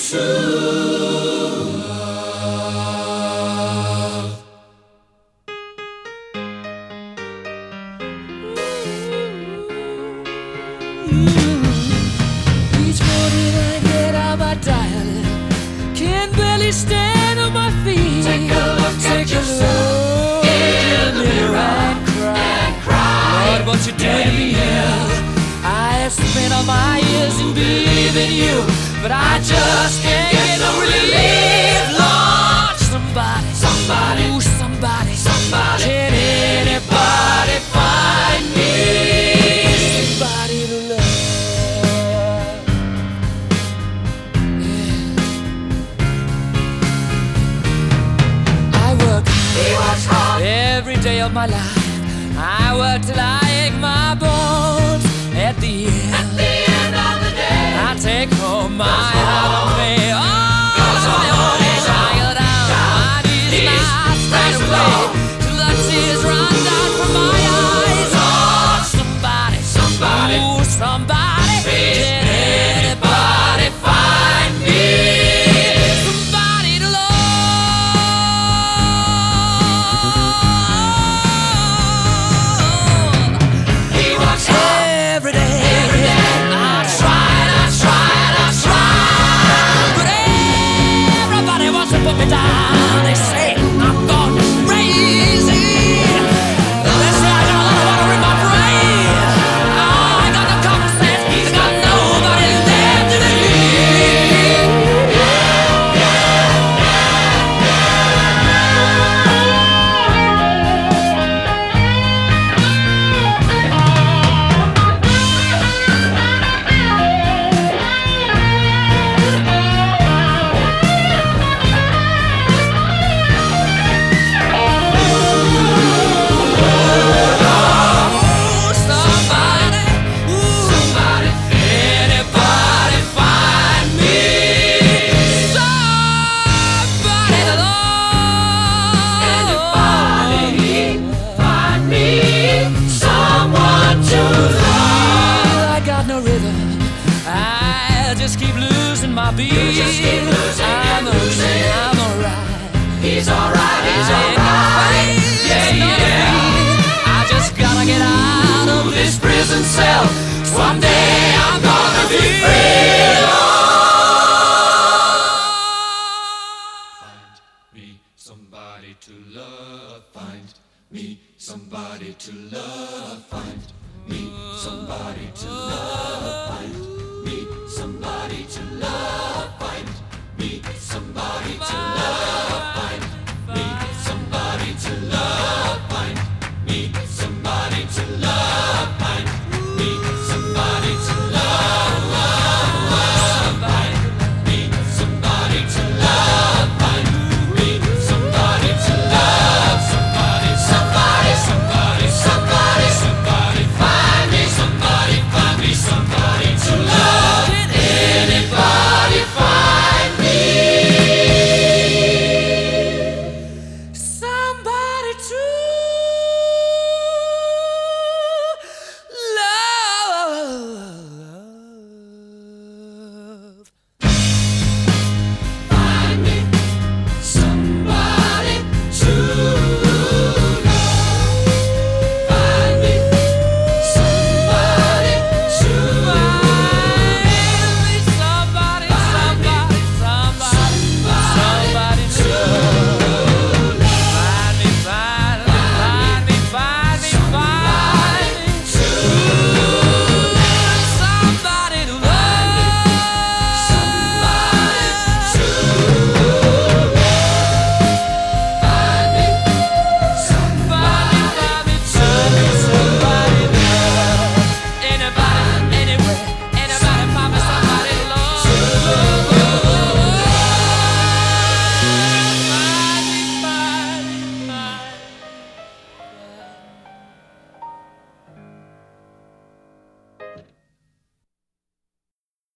true love. Each morning I get out my diary, can barely stand on my feet. Take a look at yourself in the mirror and cry. Lord, what you doing to me? I have spent all my years in believing you, but I just can't get no relief. Lord, somebody, ooh, somebody, can anybody find me somebody to love? Yeah. I work hard every day of my life. I work till I ache my bones. At the end of the day, I take home my heart and pay all my own. I go down my knees and I stand away till the tears run down from my eyes. Oh, somebody, ooh, somebody, can anybody find me somebody to love? He works hard Every day, I try, but everybody wants to put me down. They say I'm gone crazy. They say I got a lot of water in my brain. I ain't got no common sense. I got nobody left to believe. Somebody, anybody find me somebody to love? Anybody find me someone to love. I got no rhythm. I just keep losing my beat. You just keep losing I'm and losing. I'm alright. He's alright, he's I ain't alright. no Yeah, face, no yeah. need. I just gotta get out of this prison cell. Someday I'm gonna be free. Find me somebody to love. Find me somebody to love. Find me somebody to love.